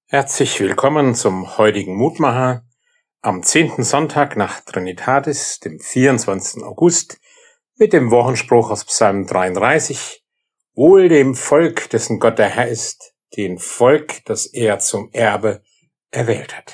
Herzlich willkommen zum heutigen Mutmacher am 10. Sonntag nach Trinitatis, dem 24. August, mit dem Wochenspruch aus Psalm 33. Wohl dem Volk, dessen Gott der Herr ist, dem Volk, das er zum Erbe erwählt hat.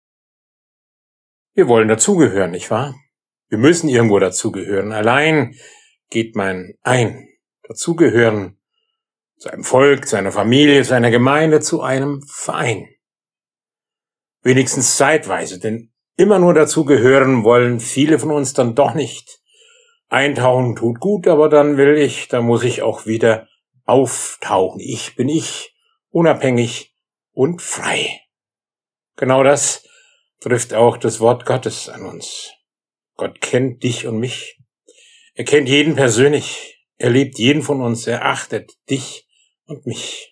Wir wollen dazugehören, nicht wahr? Wir müssen irgendwo dazugehören. Allein geht man ein. Dazugehören zu einem Volk, zu einer Familie, zu einer Gemeinde, zu einem Verein. Wenigstens zeitweise, denn immer nur dazugehören wollen viele von uns dann doch nicht. Eintauchen tut gut, aber dann muss ich auch wieder auftauchen. Ich bin ich, unabhängig und frei. Genau das trifft auch das Wort Gottes an uns. Gott kennt dich und mich. Er kennt jeden persönlich. Er liebt jeden von uns. Er achtet dich und mich.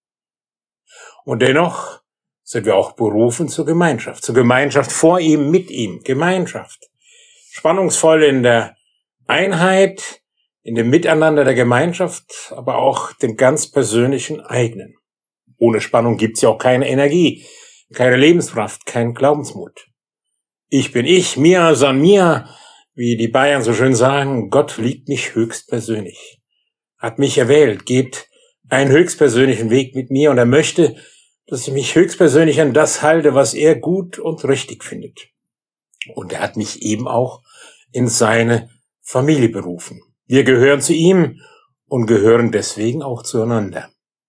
Und dennoch sind wir auch berufen zur Gemeinschaft vor ihm, mit ihm, Gemeinschaft. Spannungsvoll in der Einheit, in dem Miteinander der Gemeinschaft, aber auch dem ganz persönlichen eigenen. Ohne Spannung gibt's ja auch keine Energie, keine Lebenskraft, kein Glaubensmut. Ich bin ich, mir san mir, wie die Bayern so schön sagen, Gott liebt mich höchstpersönlich, hat mich erwählt, geht einen höchstpersönlichen Weg mit mir und er möchte, dass ich mich höchstpersönlich an das halte, was er gut und richtig findet. Und er hat mich eben auch in seine Familie berufen. Wir gehören zu ihm und gehören deswegen auch zueinander.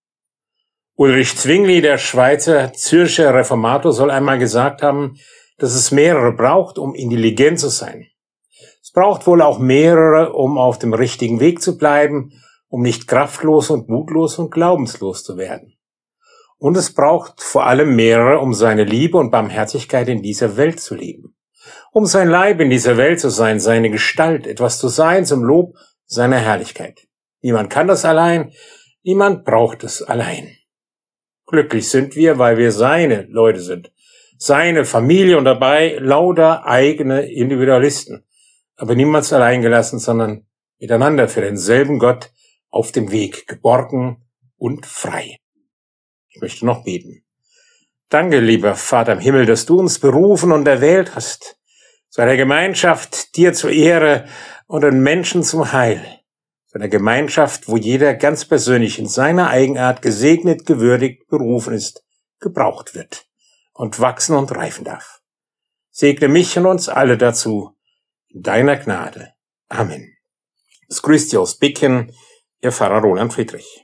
Ulrich Zwingli, der Schweizer Zürcher Reformator, soll einmal gesagt haben, dass es mehrere braucht, um intelligent zu sein. Es braucht wohl auch mehrere, um auf dem richtigen Weg zu bleiben, um nicht kraftlos und mutlos und glaubenslos zu werden. Und es braucht vor allem mehrere, um seine Liebe und Barmherzigkeit in dieser Welt zu leben. Um sein Leib in dieser Welt zu sein, seine Gestalt, etwas zu sein zum Lob seiner Herrlichkeit. Niemand kann das allein, niemand braucht es allein. Glücklich sind wir, weil wir seine Leute sind, seine Familie und dabei lauter eigene Individualisten, aber niemals allein gelassen, sondern miteinander für denselben Gott auf dem Weg, geborgen und frei. Ich möchte noch beten. Danke, lieber Vater im Himmel, dass du uns berufen und erwählt hast, zu einer Gemeinschaft dir zur Ehre und den Menschen zum Heil, zu einer Gemeinschaft, wo jeder ganz persönlich in seiner Eigenart gesegnet, gewürdigt, berufen ist, gebraucht wird und wachsen und reifen darf. Segne mich und uns alle dazu, in deiner Gnade. Amen. Es grüßt Sie aus Bicken, Ihr Pfarrer Roland Friedrich.